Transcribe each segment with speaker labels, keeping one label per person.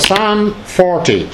Speaker 1: Psalm 40.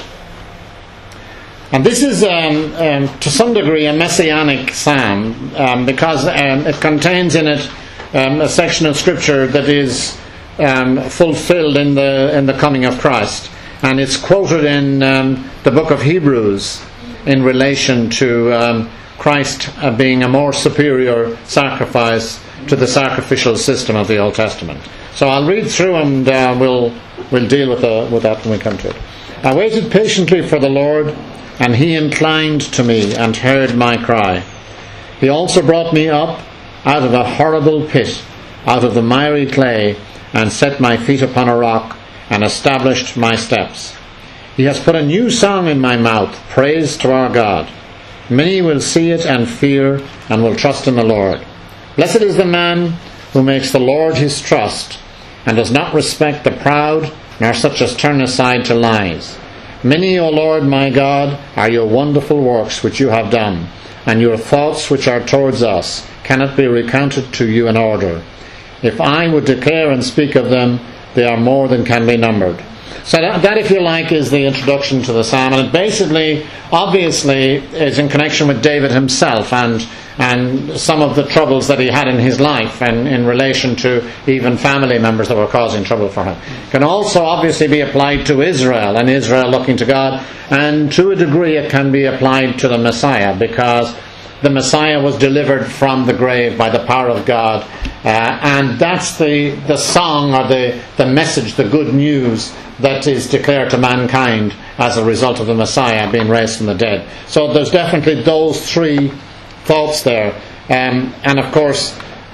Speaker 1: And this is, to some degree, a messianic psalm, because it contains in it a section of Scripture that is fulfilled in the coming of Christ. And it's quoted in the book of Hebrews in relation to Christ being a more superior sacrifice to the sacrificial system of the Old Testament. So I'll read through and we'll deal with that when we come to it. I waited patiently for the Lord, and he inclined to me and heard my cry. He also brought me up out of a horrible pit, out of the miry clay, and set my feet upon a rock, and established my steps. He has put a new song in my mouth, praise to our God. Many will see it and fear, and will trust in the Lord. Blessed is the man who makes the Lord his trust, and does not respect the proud, nor such as turn aside to lies. Many, O Lord my God, are your wonderful works which you have done, and your thoughts which are towards us cannot be recounted to you in order. If I would declare and speak of them, they are more than can be numbered. So that, if you like, is the introduction to the psalm, and it basically, obviously, is in connection with David himself and some of the troubles that he had in his life, and in relation to even family members that were causing trouble for him. It can also obviously be applied to Israel, and Israel looking to God, and to a degree it can be applied to the Messiah, because the Messiah was delivered from the grave by the power of God, and that's the song, or the message, the good news that is declared to mankind as a result of the Messiah being raised from the dead. So there's definitely those three thoughts there. And of course,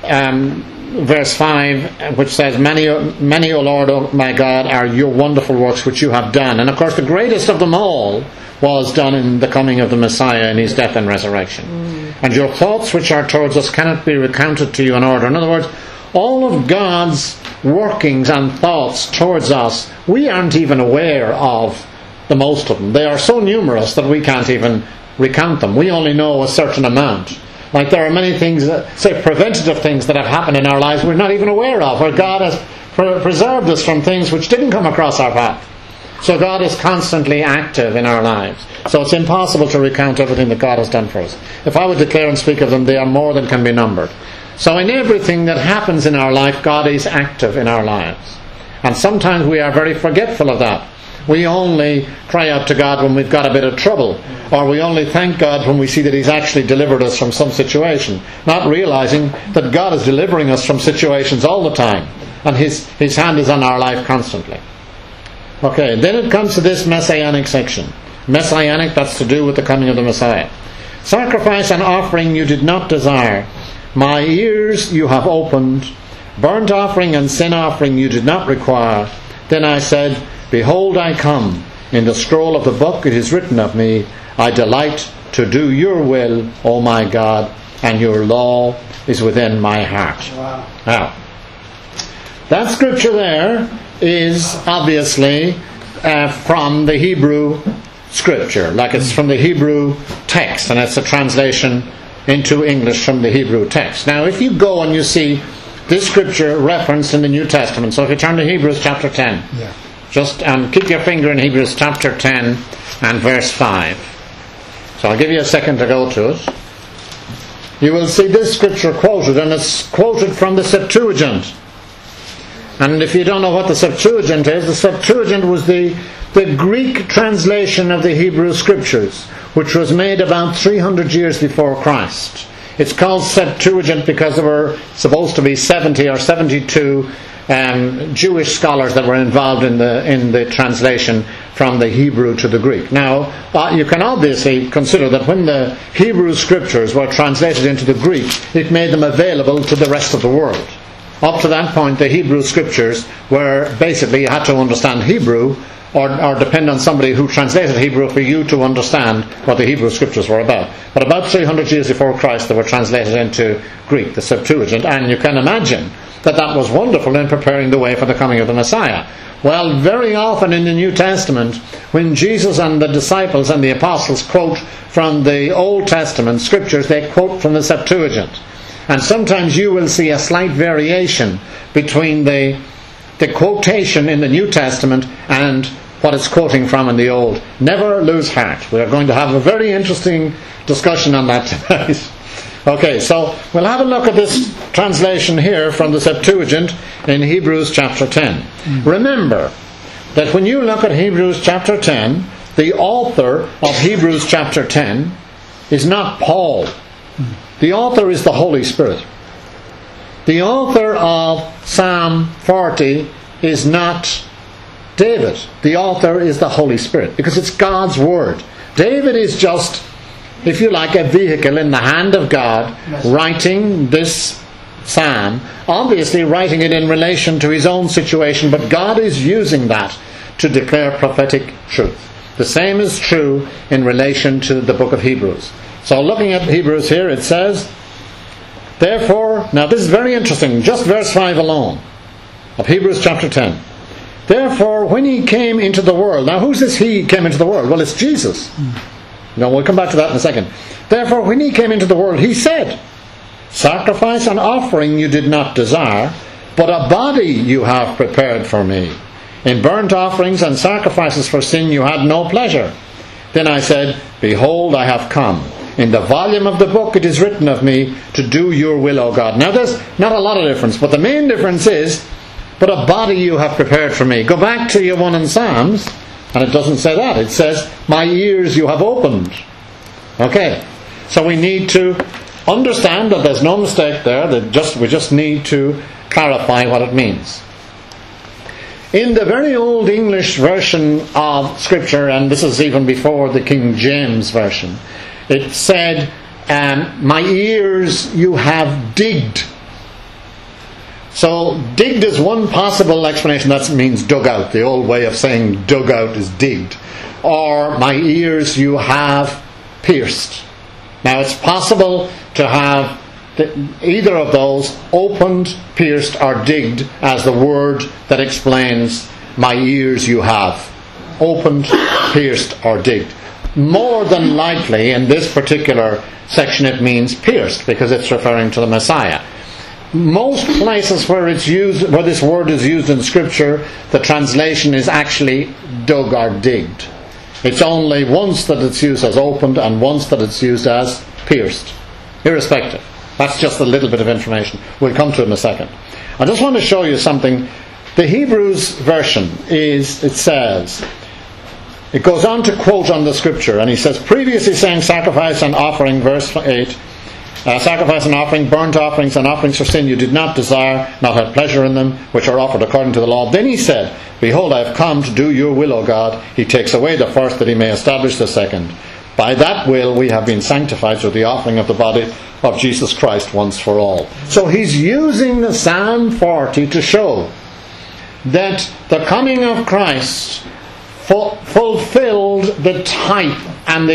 Speaker 1: verse 5, which says, Many, O Lord, O my God, are your wonderful works which you have done. And of course, the greatest of them all was done in the coming of the Messiah in his death and resurrection. And your thoughts which are towards us cannot be recounted to you in order. In other words, all of God's workings and thoughts towards us, we aren't even aware of the most of them. They are so numerous that we can't even recount them. We only know a certain amount. Like there are many things, say preventative things that have happened in our lives we're not even aware of, where God has preserved us from things which didn't come across our path. So God is constantly active in our lives. So it's impossible to recount everything that God has done for us. If I would declare and speak of them, they are more than can be numbered. So in everything that happens in our life, God is active in our lives. And sometimes we are very forgetful of that. We only cry out to God when we've got a bit of trouble, or we only thank God when we see that He's actually delivered us from some situation, not realizing that God is delivering us from situations all the time, and His hand is on our life constantly. Okay, then it comes to this messianic section. Messianic, that's to do with the coming of the Messiah. Sacrifice and offering you did not desire. My ears you have opened. Burnt offering and sin offering you did not require. Then I said, Behold, I come. In the scroll of the book it is written of me, I delight to do your will, O my God, and your law is within my heart.
Speaker 2: Wow.
Speaker 1: Now, that scripture there is obviously from the Hebrew scripture, like it's from the Hebrew text, and it's a translation into English from the Hebrew text. Now, if you go and you see this scripture referenced in the New Testament, so if you turn to Hebrews chapter 10, just keep your finger in Hebrews chapter 10 and verse 5. So I'll give you a second to go to it. You will see this scripture quoted, and it's quoted from the Septuagint. And if you don't know what the Septuagint is, the Septuagint was the Greek translation of the Hebrew Scriptures, which was made about 300 years before Christ. It's called Septuagint because there were supposed to be 70 or 72 Jewish scholars that were involved in the translation from the Hebrew to the Greek. Now, you can obviously consider that when the Hebrew Scriptures were translated into the Greek, it made them available to the rest of the world. Up to that point, the Hebrew Scriptures were basically, you had to understand Hebrew or depend on somebody who translated Hebrew for you to understand what the Hebrew Scriptures were about. But about 300 years before Christ, they were translated into Greek, the Septuagint, and you can imagine that was wonderful in preparing the way for the coming of the Messiah. Well, very often in the New Testament, when Jesus and the disciples and the apostles quote from the Old Testament Scriptures, they quote from the Septuagint. And sometimes you will see a slight variation between the quotation in the New Testament and what it's quoting from in the Old. Never lose heart. We are going to have a very interesting discussion on that tonight. Okay, so we'll have a look at this translation here from the Septuagint in Hebrews chapter 10. Remember that when you look at Hebrews chapter 10, the author of Hebrews chapter 10 is not Paul. The author is the Holy Spirit. The author of Psalm 40 is not David. The author is the Holy Spirit, because it's God's Word. David is just, if you like, a vehicle in the hand of God, writing this psalm, obviously writing it in relation to his own situation, but God is using that to declare prophetic truth. The same is true in relation to the book of Hebrews. So looking at Hebrews here, it says, therefore, now this is very interesting, just verse 5 alone of Hebrews chapter 10. Therefore, when he came into the world, now who's this he came into the world? Well, it's Jesus. Now we'll come back to that in a second. Therefore, when he came into the world, he said, sacrifice and offering you did not desire, but a body you have prepared for me. In burnt offerings and sacrifices for sin you had no pleasure. Then I said, behold, I have come. In the volume of the book it is written of me to do your will, O God. Now there's not a lot of difference, but the main difference is, but a body you have prepared for me. Go back to your one in Psalms, and it doesn't say that. It says, my ears you have opened. Okay, so we need to understand that there's no mistake there. We just need to clarify what it means. In the very old English version of Scripture, and this is even before the King James Version, it said, my ears you have digged. So digged is one possible explanation. That means dug out. The old way of saying dug out is digged. Or my ears you have pierced. Now it's possible to have either of those, opened, pierced, or digged, as the word that explains my ears you have. Opened, pierced, or digged. More than likely, in this particular section, it means pierced, because it's referring to the Messiah. Most places where it's used, where this word is used in Scripture, the translation is actually dug or digged. It's only once that it's used as opened and once that it's used as pierced. Irrespective. That's just a little bit of information. We'll come to it in a second. I just want to show you something. The Hebrews version is, it says, it goes on to quote on the Scripture, and he says, previously saying sacrifice and offering, verse 8, sacrifice and offering, burnt offerings and offerings for sin you did not desire, not have pleasure in them, which are offered according to the law. Then he said, behold, I have come to do your will, O God. He takes away the first that he may establish the second. By that will we have been sanctified through the offering of the body of Jesus Christ once for all. So he's using Psalm 40 to show that the coming of Christ fulfilled the type and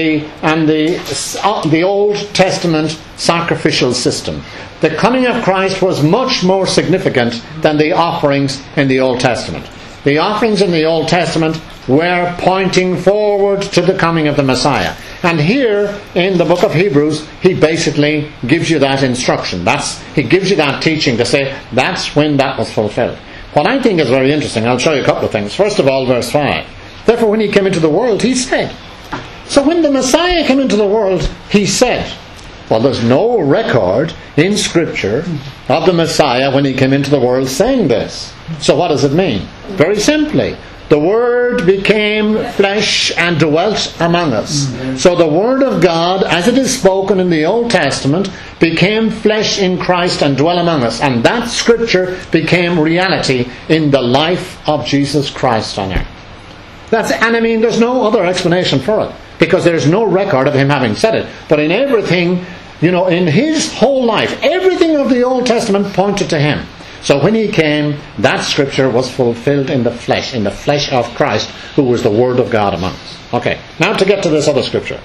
Speaker 1: the Old Testament sacrificial system. The coming of Christ was much more significant than the offerings in the Old Testament. The offerings in the Old Testament were pointing forward to the coming of the Messiah. And here in the book of Hebrews, he basically gives you that instruction. He gives you that teaching to say that's when that was fulfilled. What I think is very interesting, I'll show you a couple of things. First of all, verse 5. Therefore, when he came into the world, he said. So when the Messiah came into the world, he said. Well, there's no record in Scripture of the Messiah when he came into the world saying this. So what does it mean? Very simply, the Word became flesh and dwelt among us. So the Word of God, as it is spoken in the Old Testament, became flesh in Christ and dwelt among us. And that Scripture became reality in the life of Jesus Christ on earth. There's no other explanation for it, because there's no record of him having said it. But in everything, in his whole life, everything of the Old Testament pointed to him. So when he came, that Scripture was fulfilled in the flesh of Christ, who was the Word of God among us. Okay, now to get to this other Scripture.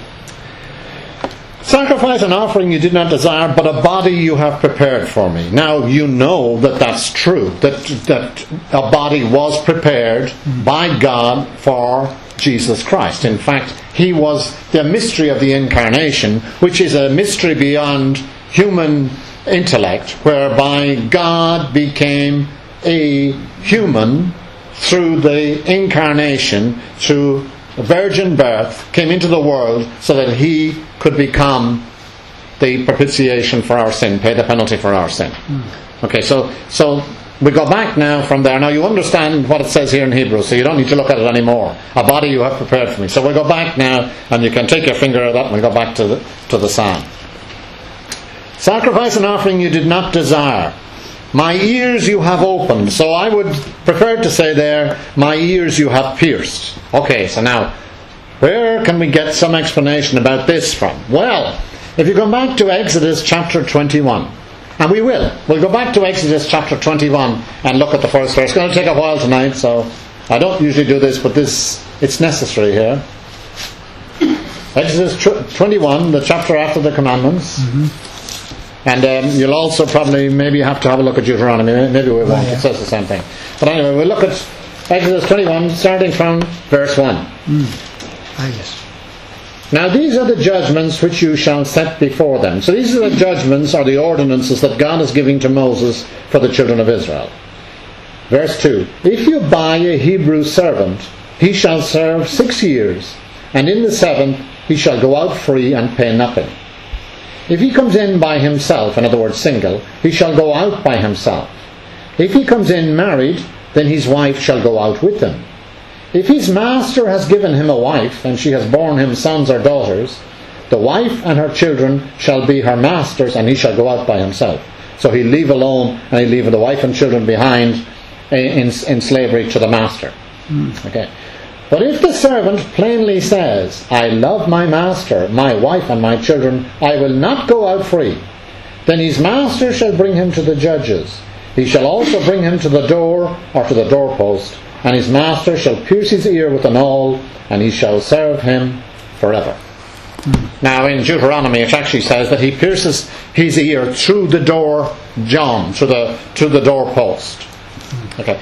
Speaker 1: Sacrifice and offering you did not desire, but a body you have prepared for me. Now you know that that's true, that a body was prepared by God for Jesus Christ. In fact, he was the mystery of the incarnation, which is a mystery beyond human intellect, whereby God became a human through the incarnation, through a virgin birth, came into the world so that he could become the propitiation for our sin, pay the penalty for our sin. Okay, so we go back now from there. Now you understand what it says here in Hebrews, so you don't need to look at it anymore. A body you have prepared for me. So we'll go back now, and you can take your finger at that, and we'll go back to the psalm. Sacrifice and offering you did not desire. My ears you have opened. So I would prefer to say there, my ears you have pierced. Okay, so now, where can we get some explanation about this from? Well, if you go back to Exodus chapter 21, and we will. We'll go back to Exodus chapter 21 and look at the first verse. It's going to take a while tonight, so I don't usually do this, but it's necessary here. Exodus 21, the chapter after the commandments. And you'll also probably maybe have to have a look at Deuteronomy. Maybe we won't. It says the same thing. But anyway, we'll look at Exodus 21, starting from verse 1.
Speaker 2: Yes.
Speaker 1: Now these are the judgments which you shall set before them. So these are the judgments or the ordinances that God is giving to Moses for the children of Israel. Verse 2. If you buy a Hebrew servant, he shall serve 6 years, and in the 7th he shall go out free and pay nothing. If he comes in by himself, in other words single, he shall go out by himself. If he comes in married, then his wife shall go out with him. If his master has given him a wife, and she has borne him sons or daughters, the wife and her children shall be her master's, and he shall go out by himself. So he'll leave alone, and he'll leave the wife and children behind in slavery to the master. Okay. But if the servant plainly says, I love my master, my wife and my children, I will not go out free, then his master shall bring him to the judges. He shall also bring him to the door or to the doorpost, and his master shall pierce his ear with an awl, and he shall serve him forever. Now in Deuteronomy it actually says that he pierces his ear through the door jamb, through the doorpost. Okay.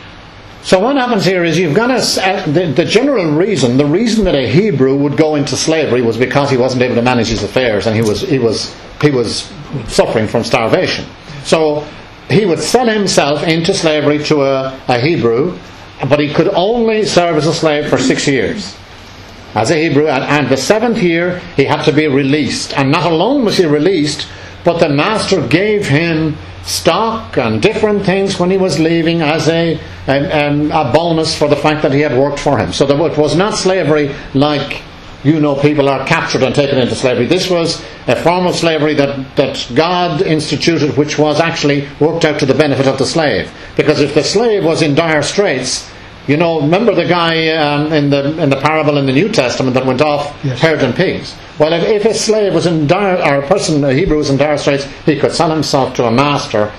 Speaker 1: So what happens here is you've got the general reason, the reason that a Hebrew would go into slavery was because he wasn't able to manage his affairs, and he was suffering from starvation. So he would sell himself into slavery to a Hebrew, but he could only serve as a slave for 6 years as a Hebrew, and the 7th year he had to be released. And not alone was he released, but the master gave him stock and different things when he was leaving as a bonus for the fact that he had worked for him. So it was not slavery like people are captured and taken into slavery. This was a form of slavery that God instituted, which was actually worked out to the benefit of the slave. Because if the slave was in dire straits, remember the guy in the parable in the New Testament that went off herding pigs? Well, if a slave was in a Hebrew was in dire straits, he could sell himself to a master.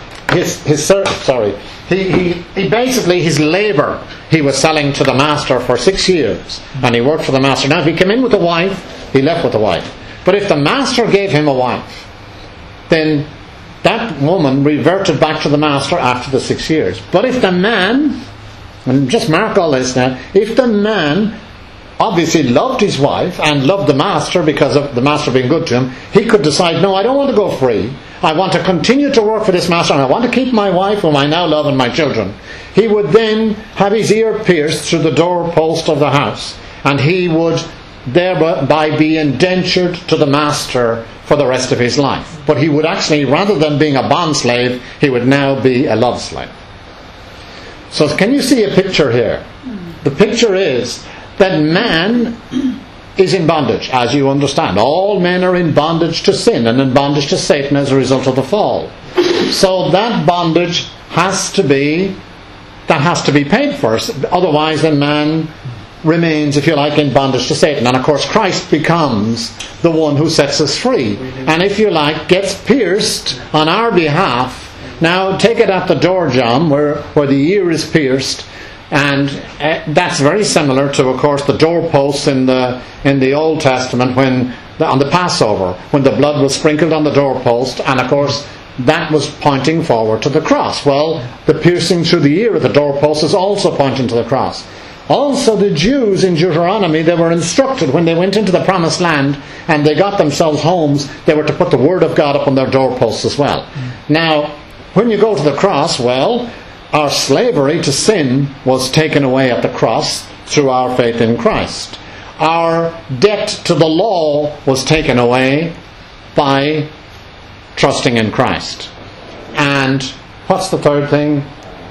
Speaker 1: He basically, his labour he was selling to the master for 6 years, and he worked for the master. Now if he came in with a wife, he left with the wife. But if the master gave him a wife, then that woman reverted back to the master after the 6 years. But if the man, and just mark all this now, if the man obviously loved his wife and loved the master because of the master being good to him, he could decide, no, I don't want to go free. I want to continue to work for this master, and I want to keep my wife, whom I now love, and my children. He would then have his ear pierced through the doorpost of the house, and he would thereby be indentured to the master for the rest of his life. But he would actually, rather than being a bond slave, he would now be a love slave. So can you see a picture here? The picture is that man is in bondage, as you understand. All men are in bondage to sin and in bondage to Satan as a result of the fall. So that bondage has to be paid for. Otherwise, then man remains, if you like, in bondage to Satan. And of course, Christ becomes the one who sets us free. And if you like, gets pierced on our behalf. Now, take it at the door jamb, where the ear is pierced. And that's very similar to, of course, the doorposts in the Old Testament on the Passover, when the blood was sprinkled on the doorpost, and of course that was pointing forward to the cross. Well, the piercing through the ear of the doorpost is also pointing to the cross. Also, the Jews in Deuteronomy, they were instructed when they went into the Promised Land and they got themselves homes, they were to put the Word of God up on their doorposts as well. Now, when you go to the cross, well, our slavery to sin was taken away at the cross through our faith in Christ. Our debt to the law was taken away by trusting in Christ. And what's the third thing?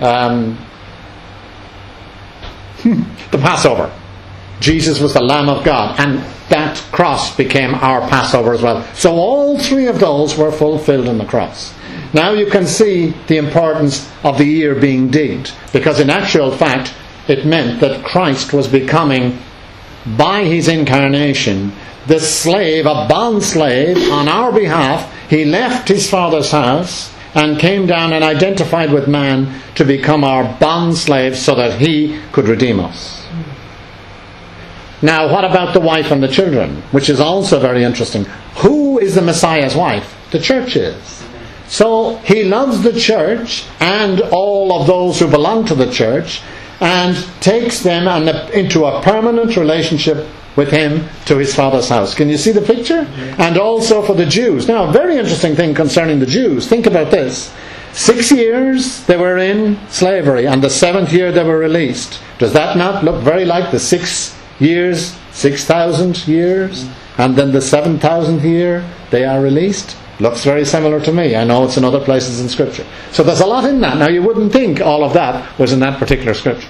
Speaker 1: The Passover. Jesus was the Lamb of God, and that cross became our Passover as well. So all three of those were fulfilled in the cross. Now you can see the importance of the ear being digged, because in actual fact it meant that Christ was becoming, by his incarnation, the slave, a bond slave on our behalf. He left his Father's house and came down and identified with man to become our bond slave so that he could redeem us. Now, what about the wife and the children? Which is also very interesting. Who is the Messiah's wife? The church is. So he loves the church and all of those who belong to the church, and takes them into a permanent relationship with him to his Father's house. Can you see the picture? And also for the Jews. Now, a very interesting thing concerning the Jews. Think about this. 6 years they were in slavery, and the 7th year they were released. Does that not look very like the 6 years, 6,000 years, and then the 7,000th year they are released? Looks very similar to me. I know it's in other places in Scripture. So there's a lot in that. Now you wouldn't think all of that was in that particular Scripture.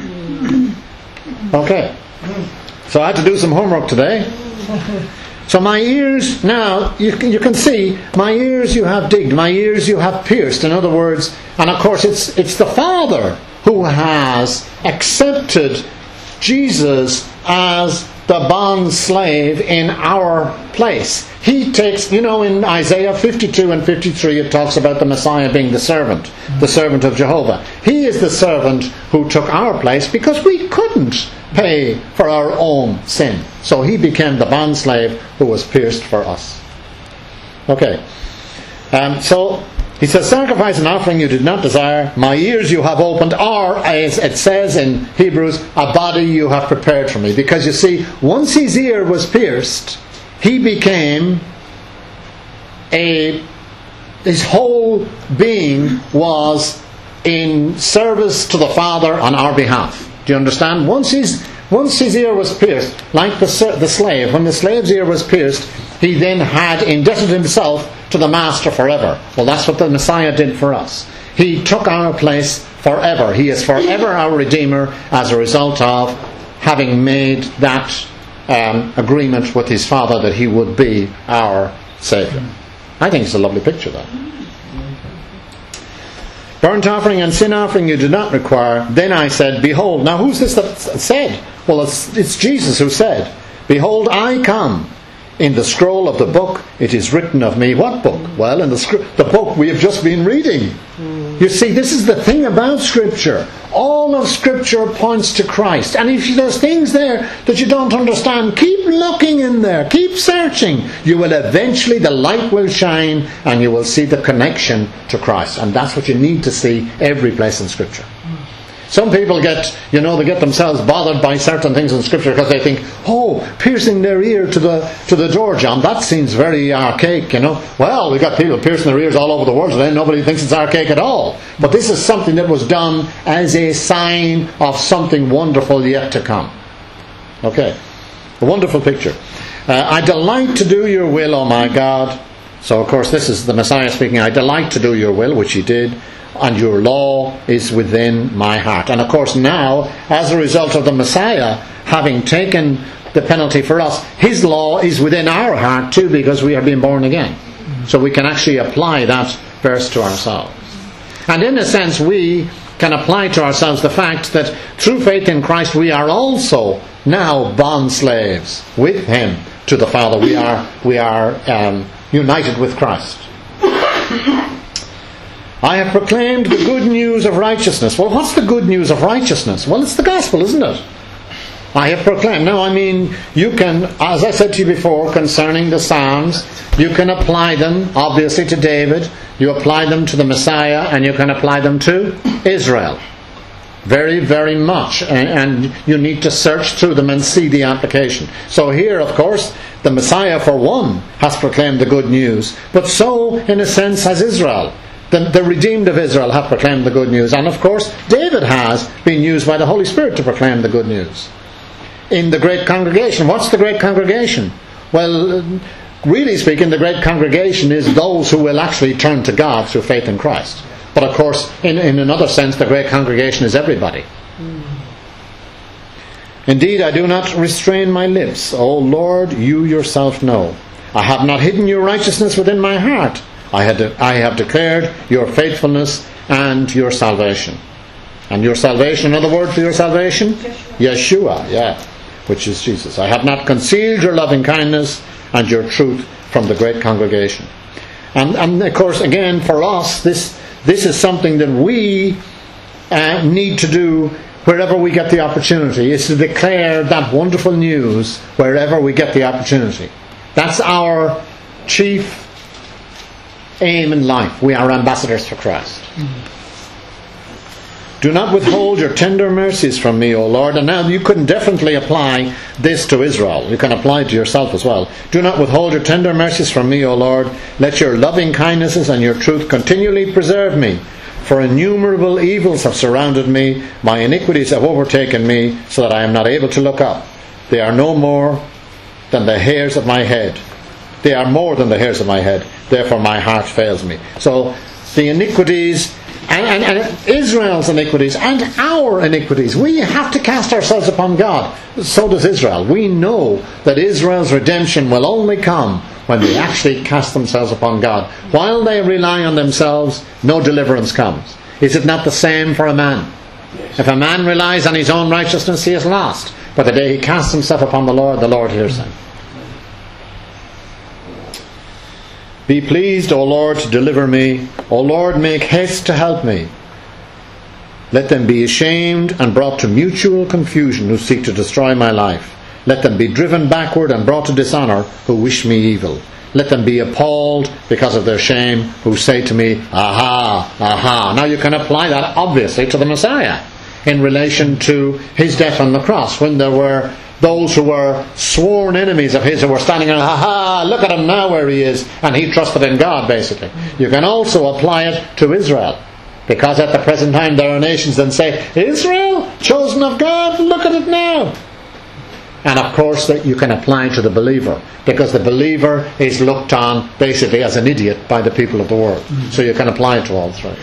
Speaker 1: Okay. So I had to do some homework today. So my ears, now, you can see, my ears you have digged, my ears you have pierced. In other words, and of course it's the Father who has accepted Jesus as the bond slave in our place. He takes, in Isaiah 52 and 53 it talks about the Messiah being the servant of Jehovah. He is the servant who took our place because we couldn't pay for our own sin. So he became the bond slave who was pierced for us. Okay. So he says, sacrifice and offering you did not desire, my ears you have opened, or as it says in Hebrews, a body you have prepared for me. Because you see, once his ear was pierced, he became his whole being was in service to the Father on our behalf. Do you understand? Once his ear was pierced, like the slave, when the slave's ear was pierced, he then had indebted himself to the Master forever. Well, that's what the Messiah did for us. He took our place forever. He is forever our Redeemer as a result of having made that agreement with his Father that he would be our Saviour. I think it's a lovely picture, though. Burnt offering and sin offering you did not require. Then I said, behold. Now who's this that said? Well, it's Jesus who said, behold, I come. In the scroll of the book it is written of me. What book? Well, in the book we have just been reading. You see, this is the thing about Scripture. All of Scripture points to Christ. And if there's things there that you don't understand, keep looking in there. Keep searching. You will eventually, the light will shine and you will see the connection to Christ. And that's what you need to see every place in Scripture. Some people get themselves bothered by certain things in Scripture because they think, piercing their ear to the door, John, that seems very archaic, Well, we've got people piercing their ears all over the world today, nobody thinks it's archaic at all. But this is something that was done as a sign of something wonderful yet to come. Okay, a wonderful picture. I delight to do your will, O my God. So, of course, this is the Messiah speaking. I delight to do your will, which he did. And your law is within my heart. And of course now, as a result of the Messiah having taken the penalty for us, his law is within our heart too, because we are being born again. So we can actually apply that verse to ourselves. And in a sense we can apply to ourselves the fact that through faith in Christ we are also now bond slaves with him to the Father. We are united with Christ. I have proclaimed the good news of righteousness. Well, what's the good news of righteousness? Well, it's the gospel, isn't it? I have proclaimed. Now, you can, as I said to you before, concerning the Psalms, you can apply them, obviously, to David. You apply them to the Messiah, and you can apply them to Israel. Very, very much. And you need to search through them and see the application. So here, of course, the Messiah, for one, has proclaimed the good news. But so, in a sense, has Israel. The redeemed of Israel have proclaimed the good news. And of course, David has been used by the Holy Spirit to proclaim the good news. In the great congregation. What's the great congregation? Well, really speaking, the great congregation is those who will actually turn to God through faith in Christ. But of course, in another sense, the great congregation is everybody. Indeed, I do not restrain my lips. O Lord, you yourself know. I have not hidden your righteousness within my heart. I have declared your faithfulness and your salvation. And your salvation, another word for your salvation? Yeshua, yeah, which is Jesus. I have not concealed your loving kindness and your truth from the great congregation. And of course, again, for us, this is something that we need to do wherever we get the opportunity, is to declare that wonderful news wherever we get the opportunity. That's our chief aim in life. We are ambassadors for Christ. Do not withhold your tender mercies from me, O Lord. And now you can definitely apply this to Israel. You can apply it to yourself as well. Do not withhold your tender mercies from me, O Lord. Let your loving kindnesses and your truth continually preserve me. For innumerable evils have surrounded me. My iniquities have overtaken me, so that I am not able to look up. They are no more than the hairs of my head. They are more than the hairs of my head. Therefore my heart fails me. So the iniquities and Israel's iniquities and our iniquities, we have to cast ourselves upon God. So does Israel. We know that Israel's redemption will only come when they actually cast themselves upon God. While they rely on themselves, no deliverance comes. Is it not the same for a man? If a man relies on his own righteousness, he is lost. But the day he casts himself upon the Lord hears him. Be pleased, O Lord, to deliver me. O Lord, make haste to help me. Let them be ashamed and brought to mutual confusion who seek to destroy my life. Let them be driven backward and brought to dishonour who wish me evil. Let them be appalled because of their shame who say to me, aha, aha. Now you can apply that obviously to the Messiah in relation to his death on the cross, when there were those who were sworn enemies of his who were standing there, aha, look at him now where he is, and he trusted in God, basically. You can also apply it to Israel, because at the present time there are nations that say, Israel, chosen of God, look at it now. And of course that you can apply to the believer, because the believer is looked on basically as an idiot by the people of the world. So you can apply it to all three.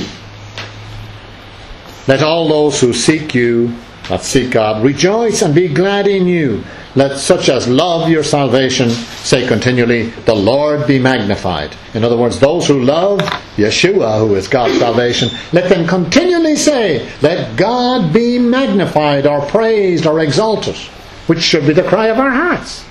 Speaker 1: Let all those who seek you, that seek God, rejoice and be glad in you. Let such as love your salvation say continually, the Lord be magnified. In other words, those who love Yeshua, who is God's salvation, let them continually say, let God be magnified or praised or exalted, which should be the cry of our hearts.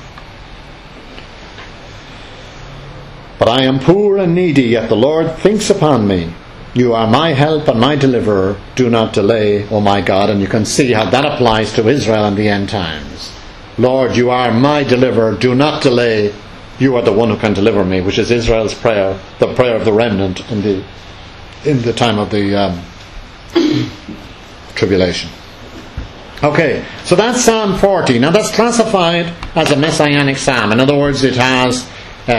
Speaker 1: But I am poor and needy, yet the Lord thinks upon me. You are my help and my deliverer. Do not delay, O my God. And you can see how that applies to Israel in the end times. Lord, you are my deliverer. Do not delay. You are the one who can deliver me, which is Israel's prayer, the prayer of the remnant in the time of the tribulation. Okay, so that's Psalm 40. Now that's classified as a messianic psalm. In other words, it has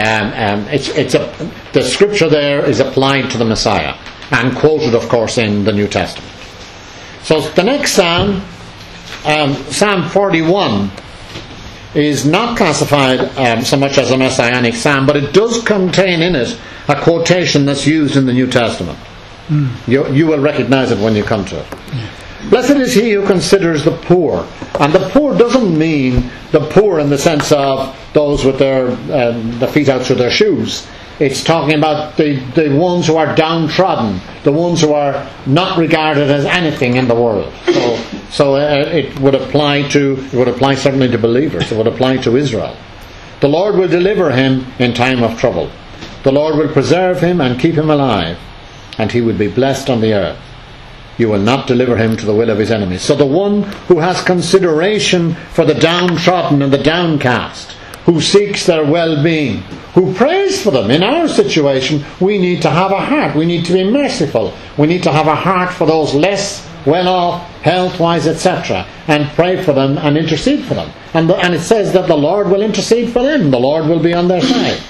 Speaker 1: the scripture there is applied to the Messiah and quoted, of course, in the New Testament. So the next psalm, Psalm 41, is not classified so much as a messianic psalm, but it does contain in it a quotation that's used in the New Testament. You will recognize it when you come to it. Blessed is he who considers the poor. And the poor doesn't mean the poor in the sense of those with their the feet out through their shoes. It's talking about the ones who are downtrodden, the ones who are not regarded as anything in the world. So it would apply certainly to believers. It would apply to Israel. The Lord will deliver him in time of trouble. The Lord will preserve him and keep him alive, and he will be blessed on the earth. You will not deliver him to the will of his enemies. So the one who has consideration for the downtrodden and the downcast, who seeks their well-being, who prays for them. In our situation, we need to have a heart. We need to be merciful. We need to have a heart for those less well-off, health-wise, etc., and pray for them and intercede for them. And it says that the Lord will intercede for them. The Lord will be on their side.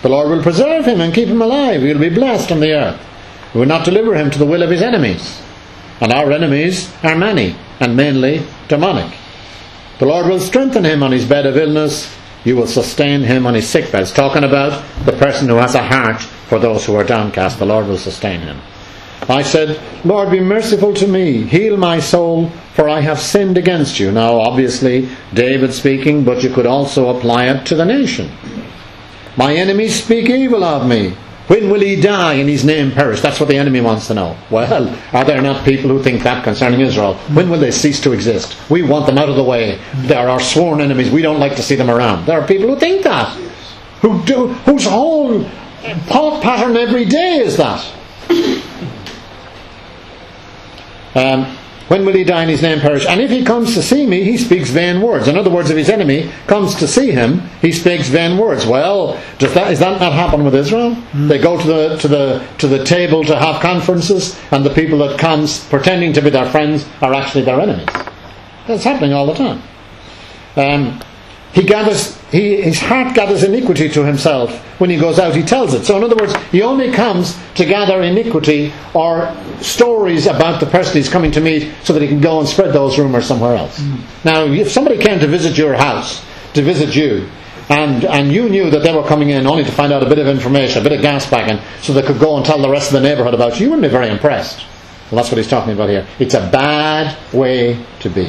Speaker 1: The Lord will preserve him and keep him alive. He will be blessed on the earth. He will not deliver him to the will of his enemies. And our enemies are many, and mainly demonic. The Lord will strengthen him on his bed of illness. You will sustain him on his sick bed. It's talking about the person who has a heart for those who are downcast. The Lord will sustain him. I said, Lord, be merciful to me. Heal my soul, for I have sinned against you. Now, obviously, David speaking, but you could also apply it to the nation. My enemies speak evil of me. When will he die and his name perish? That's what the enemy wants to know. Well, are there not people who think that concerning Israel? When will they cease to exist? We want them out of the way. They are our sworn enemies. We don't like to see them around. There are people who think that. Whose whole thought pattern every day is that. When will he die and his name perish? And if he comes to see me, he speaks vain words. In other words, if his enemy comes to see him, he speaks vain words. Well, does that not happen with Israel? They go to the table to have conferences, and the people that comes pretending to be their friends are actually their enemies. That's happening all the time. His heart gathers iniquity to himself. When he goes out, he tells it. So in other words, he only comes to gather iniquity or stories about the person he's coming to meet so that he can go and spread those rumours somewhere else. Now, if somebody came to visit your house, to visit you, and you knew that they were coming in only to find out a bit of information, a bit of gas bagging, so they could go and tell the rest of the neighbourhood about you, you wouldn't be very impressed. Well, that's what he's talking about here. It's a bad way to be.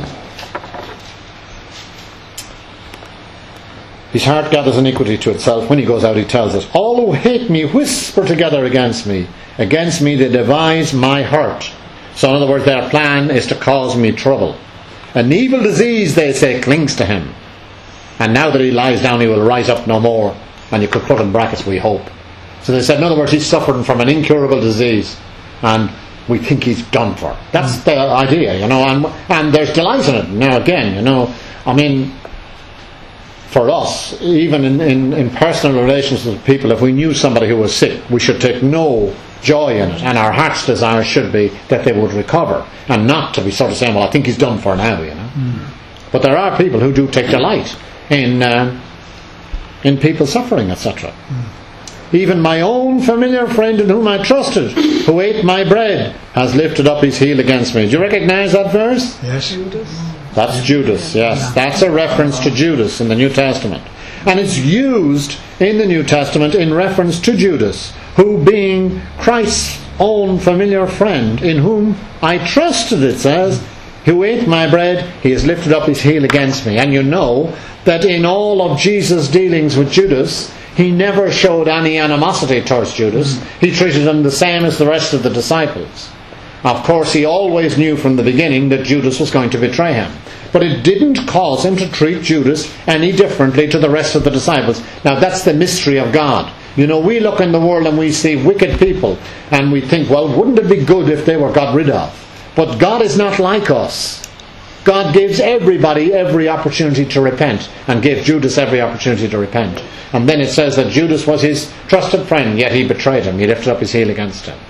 Speaker 1: His heart gathers iniquity to itself. When he goes out, he tells us, all who hate me whisper together against me. Against me they devise my hurt. So in other words, their plan is to cause me trouble. An evil disease, they say, clings to him. And now that he lies down, he will rise up no more. And you could put in brackets, we hope. So they said, in other words, he's suffering from an incurable disease. And we think he's done for. That's the idea, and there's delight in it. Now again, I mean, for us, even in personal relations with people, if we knew somebody who was sick, we should take no joy in it, and our heart's desire should be that they would recover, and not to be sort of saying, well, I think he's done for now, But there are people who do take delight in people suffering, etc. Even my own familiar friend in whom I trusted, who ate my bread, has lifted up his heel against me. Do you recognize that verse?
Speaker 2: Yes.
Speaker 1: That's Judas, yes. That's a reference to Judas in the New Testament. And it's used in the New Testament in reference to Judas, who being Christ's own familiar friend, in whom I trusted, it says, who ate my bread, he has lifted up his heel against me. And you know that in all of Jesus' dealings with Judas, he never showed any animosity towards Judas. He treated him the same as the rest of the disciples. Of course, he always knew from the beginning that Judas was going to betray him. But it didn't cause him to treat Judas any differently to the rest of the disciples. Now, that's the mystery of God. We look in the world and we see wicked people, and we think, well, wouldn't it be good if they were got rid of? But God is not like us. God gives everybody every opportunity to repent, and gave Judas every opportunity to repent. And then it says that Judas was his trusted friend, yet he betrayed him. He lifted up his heel against him.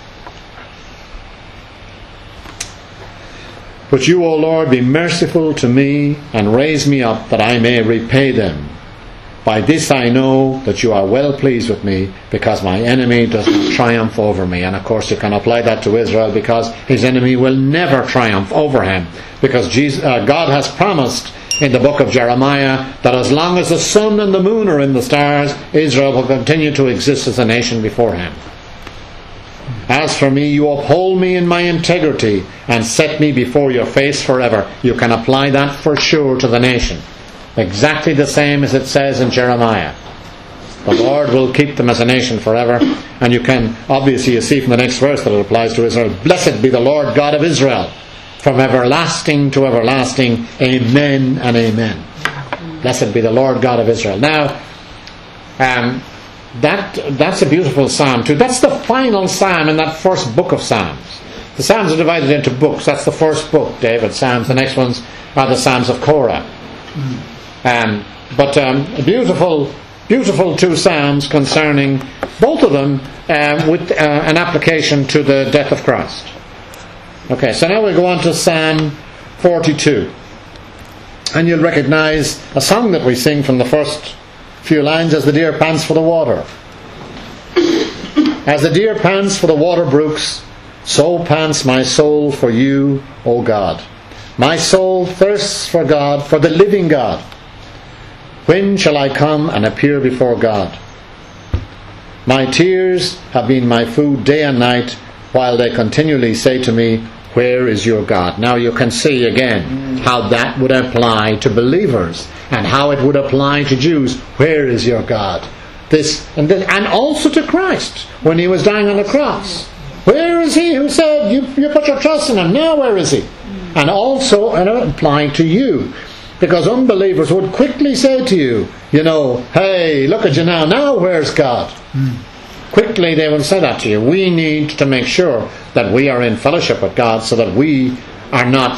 Speaker 1: But you, O Lord, be merciful to me, and raise me up, that I may repay them. By this I know that you are well pleased with me, because my enemy does not triumph over me. And of course you can apply that to Israel, because his enemy will never triumph over him. Because God has promised in the book of Jeremiah that as long as the sun and the moon are in the stars, Israel will continue to exist as a nation before him. As for me, you uphold me in my integrity and set me before your face forever. You can apply that for sure to the nation. Exactly the same as it says in Jeremiah. The Lord will keep them as a nation forever. And you can, obviously, you see from the next verse that it applies to Israel. Blessed be the Lord God of Israel, from everlasting to everlasting. Amen and amen. Blessed be the Lord God of Israel. Now, that's a beautiful psalm too. That's the final psalm in that first book of Psalms. The Psalms are divided into books. That's the first book, David's Psalms. The next ones are the Psalms of Korah. But beautiful two Psalms concerning both of them with an application to the death of Christ. Okay, so now we'll go on to Psalm 42. And you'll recognize a song that we sing from the first A few lines. As the deer pants for the water. As the deer pants for the water brooks, so pants my soul for you, O God. My soul thirsts for God, for the living God. When shall I come and appear before God? My tears have been my food day and night, while they continually say to me, where is your God? Now you can see again how that would apply to believers and how it would apply to Jews. Where is your God? And also to Christ when he was dying on the cross. Where is he who said you put your trust in him? Now where is he? And also applying to you. Because unbelievers would quickly say to you, hey, look at you now. Now where's God? Quickly they will say that to you. We need to make sure that we are in fellowship with God so that we are not,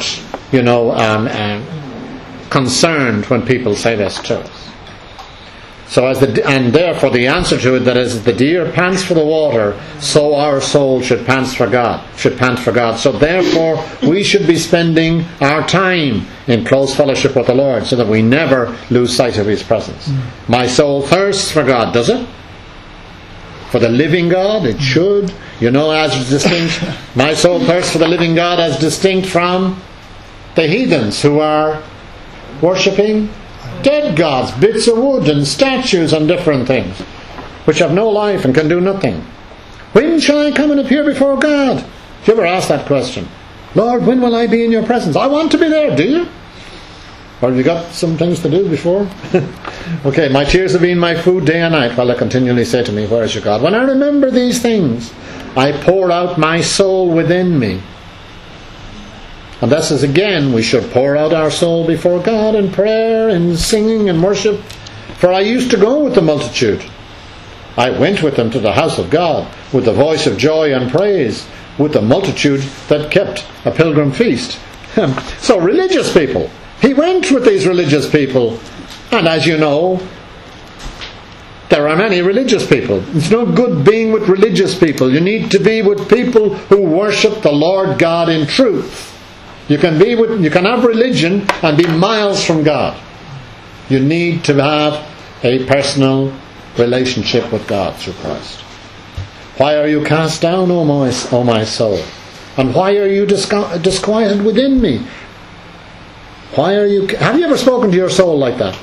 Speaker 1: concerned when people say this to us. So and therefore the answer to it, that is, the deer pants for the water, so our soul should pant for God. So therefore we should be spending our time in close fellowship with the Lord so that we never lose sight of his presence. My soul thirsts for God, does it? For the living God, it should. As distinct. My soul thirsts for the living God as distinct from the heathens who are worshipping dead gods, bits of wood and statues and different things, which have no life and can do nothing. When shall I come and appear before God? Did you ever ask that question? Lord, when will I be in your presence? I want to be there, do you? Or have you got some things to do before? Okay, my tears have been my food day and night, while they continually say to me, where is your God? When I remember these things, I pour out my soul within me. And this is again, we should pour out our soul before God in prayer, in singing and worship. For I used to go with the multitude. I went with them to the house of God, with the voice of joy and praise, with the multitude that kept a pilgrim feast. So religious people. He went with these religious people. And as you know, there are many religious people. It's no good being with religious people. You need to be with people who worship the Lord God in truth. You can have religion and be miles from God. You need to have a personal relationship with God through Christ. Why are you cast down, O my soul? And why are you disquieted within me? Have you ever spoken to your soul like that?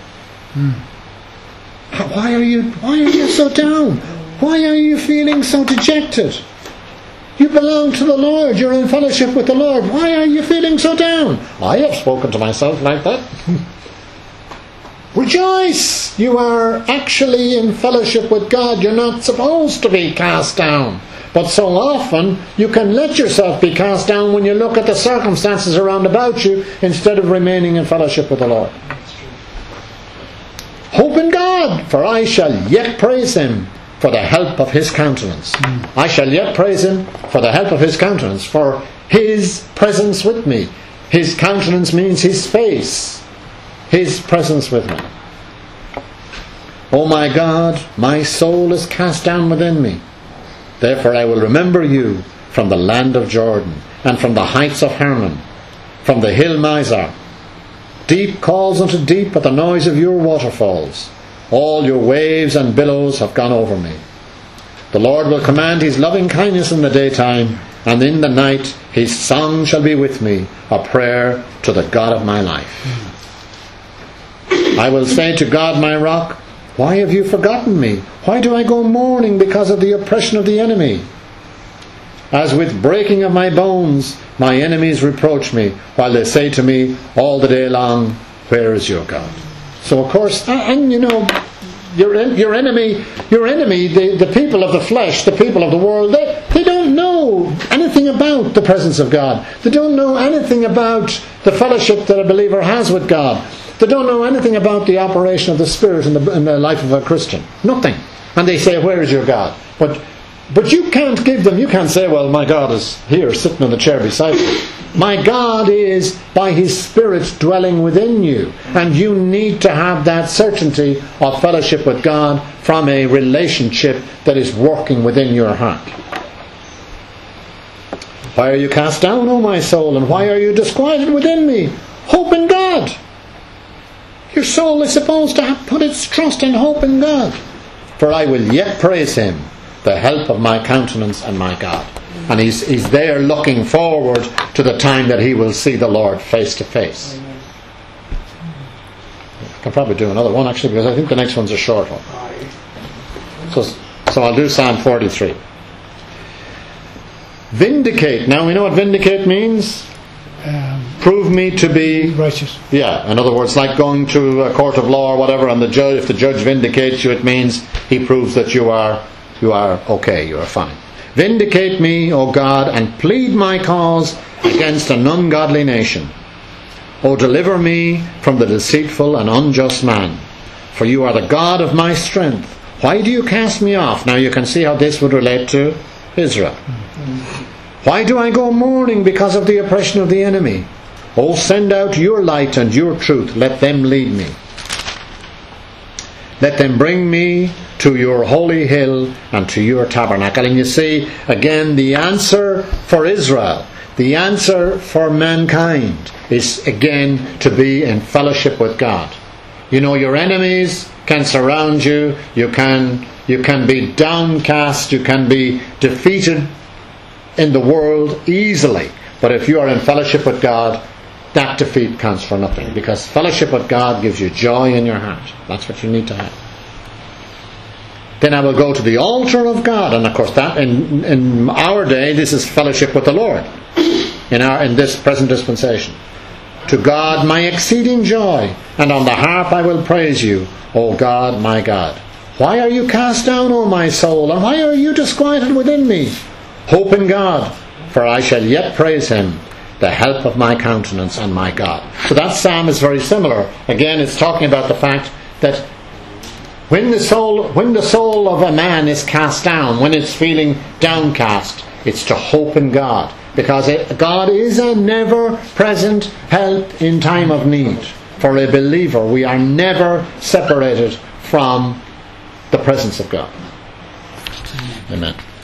Speaker 1: Why are you so down? Why are you feeling so dejected? You belong to the Lord. You're in fellowship with the Lord. Why are you feeling so down? I have spoken to myself like that. Rejoice! You are actually in fellowship with God. You're not supposed to be cast down. But so often you can let yourself be cast down when you look at the circumstances around about you instead of remaining in fellowship with the Lord. Hope in God, for I shall yet praise him for the help of his countenance. I shall yet praise him for the help of his countenance, for his presence with me. His countenance means his face. His presence with me. O my God, my soul is cast down within me. Therefore I will remember you from the land of Jordan, and from the heights of Hermon, from the hill Mizar. Deep calls unto deep at the noise of your waterfalls. All your waves and billows have gone over me. The Lord will command his loving kindness in the daytime, and in the night his song shall be with me, a prayer to the God of my life. I will say to God my rock, why have you forgotten me? Why do I go mourning because of the oppression of the enemy? As with breaking of my bones, my enemies reproach me, while they say to me all the day long, where is your God? So of course, and you know, your enemy, the people of the flesh, the people of the world, they don't know anything about the presence of God. They don't know anything about the fellowship that a believer has with God. They don't know anything about the operation of the Spirit in the life of a Christian. Nothing. And they say, where is your God? But you can't give them, you can't say, well, my God is here sitting in the chair beside me. My God is by his Spirit dwelling within you. And you need to have that certainty of fellowship with God from a relationship that is working within your heart. Why are you cast down, O my soul? And why are you disquieted within me? Hope in God. You're soul is supposed to put its trust and hope in God. For I will yet praise him, the help of my countenance and my God. And he's there looking forward to the time that he will see the Lord face to face. I can probably do another one actually, because I think the next one's a short one. So I'll do Psalm 43. Vindicate. Now we know what vindicate means. Prove me to be
Speaker 2: righteous.
Speaker 1: Yeah, in other words, like going to a court of law or whatever, and if the judge vindicates you, it means he proves that you are okay, you are fine. Vindicate me, O God, and plead my cause against an ungodly nation. O deliver me from the deceitful and unjust man, for you are the God of my strength. Why do you cast me off? Now you can see how this would relate to Israel. Why do I go mourning because of the oppression of the enemy? O send out your light and your truth, let them lead me. Let them bring me to your holy hill and to your tabernacle. And you see, again, the answer for Israel, the answer for mankind, is again to be in fellowship with God. You know, your enemies can surround you, you can be downcast, you can be defeated in the world easily. But if you are in fellowship with God, that defeat counts for nothing, because fellowship with God gives you joy in your heart. That's what you need to have. Then I will go to the altar of God, and of course that in our day this is fellowship with the Lord in this present dispensation. To God my exceeding joy, and on the harp I will praise you, O God my God. Why are you cast down, O my soul, and why are you disquieted within me? Hope in God, for I shall yet praise him, the help of my countenance and my God. So that psalm is very similar. Again, it's talking about the fact that when the soul of a man is cast down, when it's feeling downcast, it's to hope in God, because God is a never-present help in time of need. For a believer, we are never separated from the presence of God. Amen.